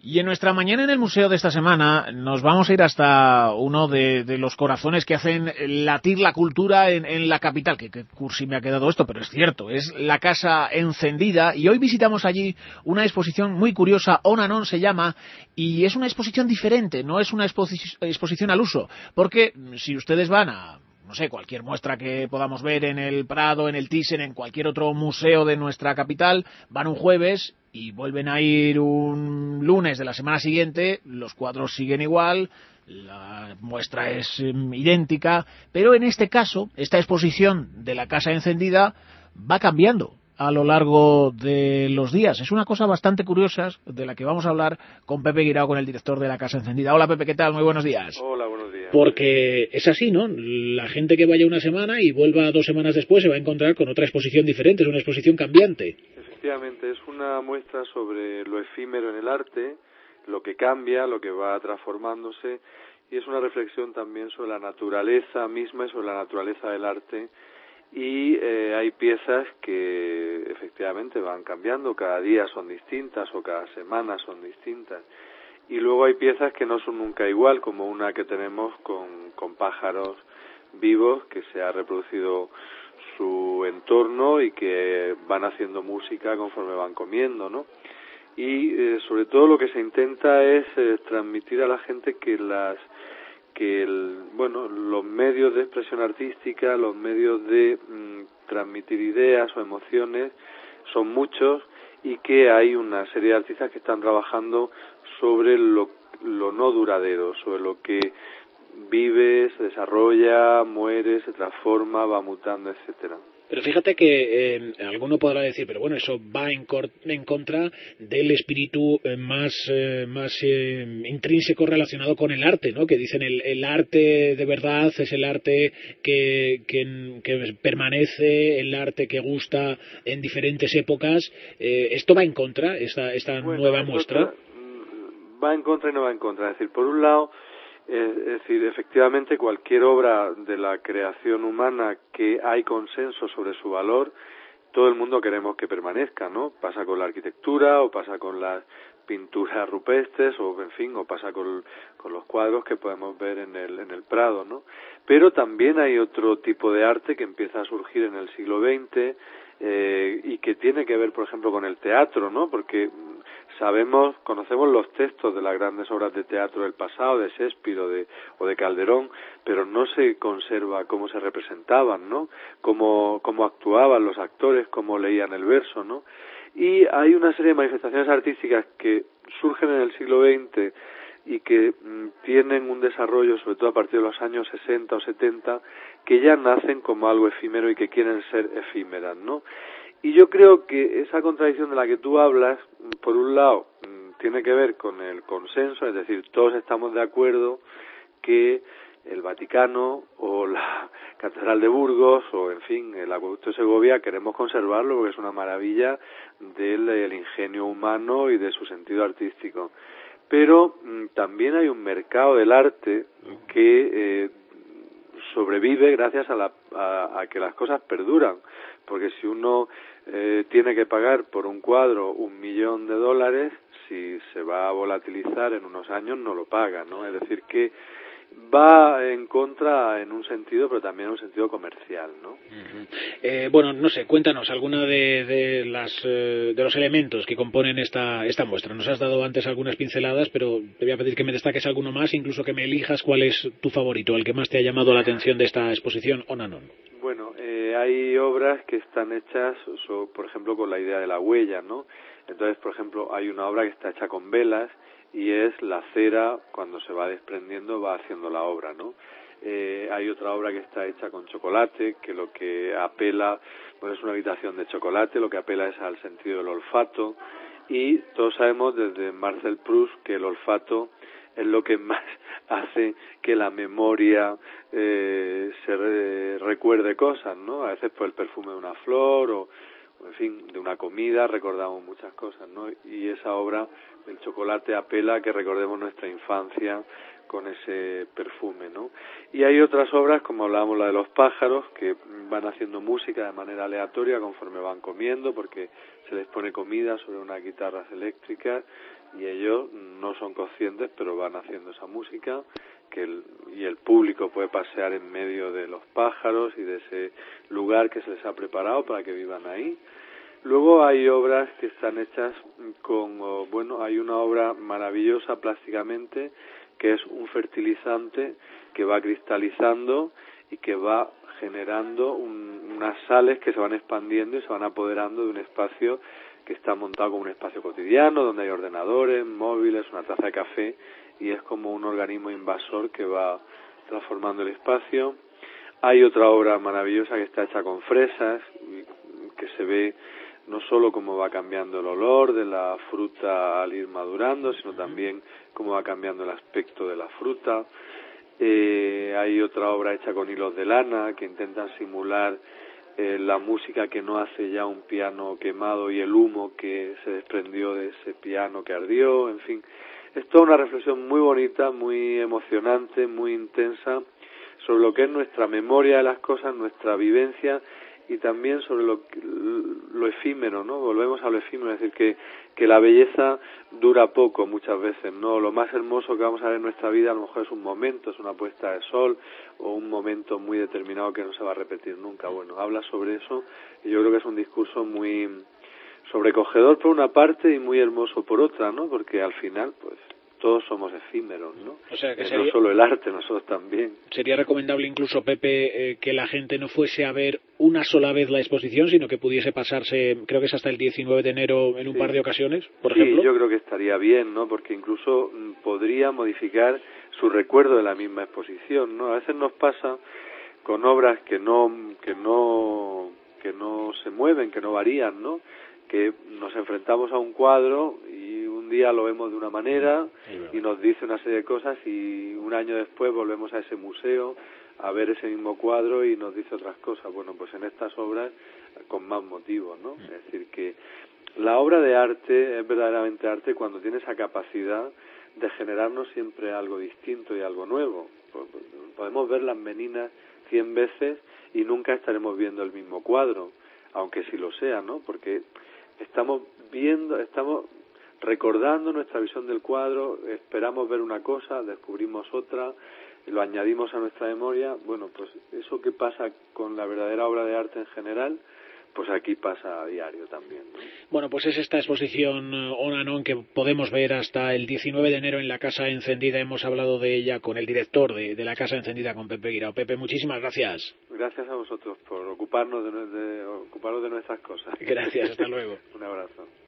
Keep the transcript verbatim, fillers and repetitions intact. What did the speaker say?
Y en nuestra mañana en el museo de esta semana nos vamos a ir hasta uno de, de los corazones que hacen latir la cultura en, en la capital. Que, que cursi me ha quedado esto, pero es cierto, es la Casa Encendida. Y hoy visitamos allí una exposición muy curiosa, On and On se llama, y es una exposición diferente, no es una exposi- exposición al uso. Porque si ustedes van a, no sé, cualquier muestra que podamos ver en el Prado, en el Thyssen, en cualquier otro museo de nuestra capital, van un jueves y vuelven a ir un lunes de la semana siguiente, los cuadros siguen igual, la muestra es um, idéntica, pero en este caso, esta exposición de la Casa Encendida va cambiando a lo largo de los días. Es una cosa bastante curiosa de la que vamos a hablar con Pepe Guirao, con el director de la Casa Encendida. Hola Pepe, ¿qué tal? Muy buenos días. Hola, buenos días. Porque es así, ¿no? La gente que vaya una semana y vuelva dos semanas después se va a encontrar con otra exposición diferente, es una exposición cambiante. Efectivamente, es una muestra sobre lo efímero en el arte, lo que cambia, lo que va transformándose, y es una reflexión también sobre la naturaleza misma y sobre la naturaleza del arte. Y eh, hay piezas que efectivamente van cambiando, cada día son distintas o cada semana son distintas. Y luego hay piezas que no son nunca igual, como una que tenemos con, con pájaros vivos que se ha reproducido su entorno y que van haciendo música conforme van comiendo, ¿no? Y eh, sobre todo lo que se intenta es eh, transmitir a la gente que las que el, bueno, los medios de expresión artística, los medios de mm, transmitir ideas o emociones son muchos y que hay una serie de artistas que están trabajando sobre lo, lo no duradero, sobre lo que vive, se desarrolla, muere, se transforma, va mutando, etcétera. Pero fíjate que eh, alguno podrá decir, pero bueno, eso va en, cor- en contra del espíritu eh, más, eh, más eh, intrínseco relacionado con el arte, ¿no? Que dicen el, el arte de verdad es el arte que, que, que permanece, el arte que gusta en diferentes épocas. Eh, ¿Esto va en contra, esta, esta bueno, nueva muestra? Va en contra y no va en contra. Es decir, por un lado, es decir, efectivamente cualquier obra de la creación humana que hay consenso sobre su valor, todo el mundo queremos que permanezca, ¿no? Pasa con la arquitectura o pasa con las pinturas rupestres o, en fin, o pasa con, con los cuadros que podemos ver en el, en el Prado, ¿no? Pero también hay otro tipo de arte que empieza a surgir en el siglo veinte eh, y que tiene que ver, por ejemplo, con el teatro, ¿no? Porque sabemos, conocemos los textos de las grandes obras de teatro del pasado, de Shakespeare o de, o de Calderón, pero no se conserva cómo se representaban, ¿no? Cómo, cómo actuaban los actores, cómo leían el verso, ¿no? Y hay una serie de manifestaciones artísticas que surgen en el siglo veinte y que mm, tienen un desarrollo, sobre todo a partir de los años sesenta o setenta, que ya nacen como algo efímero y que quieren ser efímeras, ¿no? Y yo creo que esa contradicción de la que tú hablas, por un lado, tiene que ver con el consenso, es decir, todos estamos de acuerdo que el Vaticano o la Catedral de Burgos o, en fin, el Acueducto de Segovia queremos conservarlo porque es una maravilla del, del ingenio humano y de su sentido artístico. Pero mmm, también hay un mercado del arte que eh, sobrevive gracias a, la, a, a que las cosas perduran, porque si uno eh, tiene que pagar por un cuadro un millón de dólares, si se va a volatilizar en unos años no lo paga, ¿no? Es decir que va en contra en un sentido, pero también en un sentido comercial, ¿no? Uh-huh. Eh, bueno, no sé, cuéntanos alguna de, de las eh, de los elementos que componen esta esta muestra. Nos has dado antes algunas pinceladas, pero te voy a pedir que me destaques alguno más, incluso que me elijas cuál es tu favorito, el que más te ha llamado la atención de esta exposición On and On. Bueno, eh, hay obras que están hechas, so, por ejemplo, con la idea de la huella, ¿no? Entonces, por ejemplo, hay una obra que está hecha con velas y es la cera, cuando se va desprendiendo, va haciendo la obra, ¿no? Eh, hay otra obra que está hecha con chocolate, que lo que apela, pues es una habitación de chocolate, lo que apela es al sentido del olfato, y todos sabemos desde Marcel Proust que el olfato es lo que más hace que la memoria eh, se re, recuerde cosas, ¿no? A veces por el perfume de una flor o, en fin, de una comida recordamos muchas cosas, ¿no? Y esa obra del chocolate apela a que recordemos nuestra infancia con ese perfume, ¿no? Y hay otras obras, como hablábamos la de los pájaros, que van haciendo música de manera aleatoria conforme van comiendo, porque se les pone comida sobre unas guitarras eléctricas, y ellos no son conscientes, pero van haciendo esa música, que el, y el público puede pasear en medio de los pájaros y de ese lugar que se les ha preparado para que vivan ahí. Luego hay obras que están hechas con, bueno, hay una obra maravillosa plásticamente, que es un fertilizante que va cristalizando y que va generando un, unas sales que se van expandiendo y se van apoderando de un espacio que está montado como un espacio cotidiano, donde hay ordenadores, móviles, una taza de café, y es como un organismo invasor que va transformando el espacio. Hay otra obra maravillosa que está hecha con fresas, que se ve no solo cómo va cambiando el olor de la fruta al ir madurando, sino también cómo va cambiando el aspecto de la fruta. Eh, hay otra obra hecha con hilos de lana que intentan simular eh, la música que no hace ya un piano quemado y el humo que se desprendió de ese piano que ardió. En fin, es toda una reflexión muy bonita, muy emocionante, muy intensa sobre lo que es nuestra memoria de las cosas, nuestra vivencia, y también sobre lo, lo efímero, ¿no? Volvemos a lo efímero, es decir, que, que la belleza dura poco muchas veces, ¿no? Lo más hermoso que vamos a ver en nuestra vida a lo mejor es un momento, es una puesta de sol o un momento muy determinado que no se va a repetir nunca. Bueno, habla sobre eso y yo creo que es un discurso muy sobrecogedor por una parte y muy hermoso por otra, ¿no? Porque al final, pues, todos somos efímeros, ¿no? O sea, que eh, sería, no solo el arte, nosotros también. Sería recomendable incluso, Pepe, eh, que la gente no fuese a ver una sola vez la exposición, sino que pudiese pasarse, creo que es hasta el diecinueve de enero en un Sí. par de ocasiones, por sí, ejemplo. Sí, yo creo que estaría bien, ¿no? Porque incluso mm, podría modificar su recuerdo de la misma exposición, ¿no? A veces nos pasa con obras que no que no que no se mueven, que no varían, ¿no? Que nos enfrentamos a un cuadro y un día lo vemos de una manera y nos dice una serie de cosas y un año después volvemos a ese museo a ver ese mismo cuadro y nos dice otras cosas. Bueno, pues en estas obras con más motivos, ¿no? Es decir, que la obra de arte es verdaderamente arte cuando tiene esa capacidad de generarnos siempre algo distinto y algo nuevo. Podemos ver las meninas cien veces y nunca estaremos viendo el mismo cuadro, aunque sí lo sea, ¿no? Porque estamos viendo, estamos recordando nuestra visión del cuadro, esperamos ver una cosa, descubrimos otra, lo añadimos a nuestra memoria. Bueno, pues eso que pasa con la verdadera obra de arte en general, pues aquí pasa a diario también, ¿no? Bueno, pues es esta exposición On and On que podemos ver hasta el diecinueve de enero en la Casa Encendida. Hemos hablado de ella con el director de, de la Casa Encendida, con Pepe Guirao. Pepe, muchísimas gracias. Gracias a vosotros por ocuparnos de, de, ocuparnos de nuestras cosas. Gracias, hasta luego. Un abrazo.